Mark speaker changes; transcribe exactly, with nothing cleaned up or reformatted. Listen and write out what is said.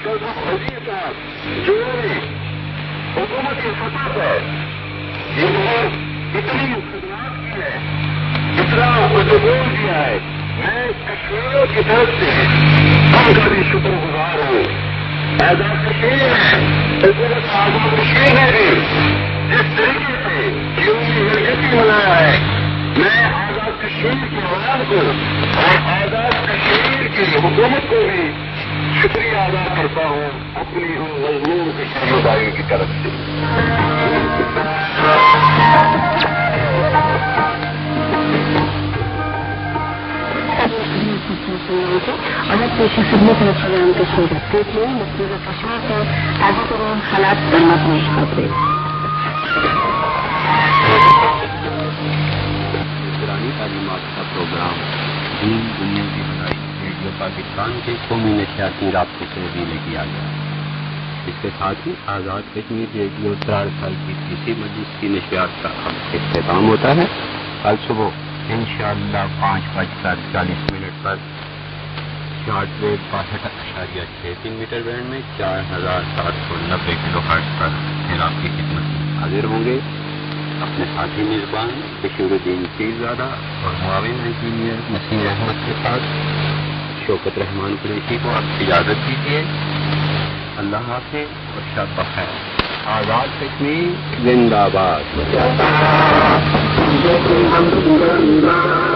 Speaker 1: صدر وزیر صاحب جو حکومت کی سطح پر جنہوں اتنی خدمات کی ہے، اتنا پروٹوکول دیا ہے، میں کشمیریوں کی طرف سے ان کا بھی شکر گزار ہوں۔ آزاد کشمیر ہے، حکومت آزاد کشمیر نے بھی جس طریقے سے یوم یکجہتی منایا ہے، میں آزاد کشمیر کے عوام کو اور آزاد کشمیر کی حکومت کو بھی شکریہ ادا کرتا ہوں اپنی ان مضمون کشمیری بھائیوں کی طرف سے۔
Speaker 2: اور پیشی خدمت میں پروگرام کے صورت دیکھ لیں مقبوضہ کشمیر سے تازہ ترین حالات پر مبنی خبریں۔
Speaker 3: نگرانی تعلیمات کا پروگرام دین دنیا کی بھلائی ریڈیو پاکستان کے قومی نشریاتی رابطے سے ریلے کیا گیا۔ اس کے ساتھ ہی آزاد کشمیر ریڈیو چار سال کی تیسری مجلس کی نشریات کا اب اختتام ہوتا ہے۔ کل صبح انشاءاللہ پانچ بج کر چالیس منٹ پر شارٹ ویو باسٹھ اشاریہ چھ تین میٹر بینڈ میں چار ہزار سات سو نبے کلو ہرٹز پر پھر آپ کی خدمت میں حاضر ہوں گے۔ اپنے ساتھی میزبان بشیر الدین پیرزادہ اور معاون انجینئر نسیم احمد کے ساتھ شوکت رحمان قریشی کو آپ اجازت دیجیے۔ اللہ حافظ اور شب بخیر۔ آزاد کشمیر زندہ باد۔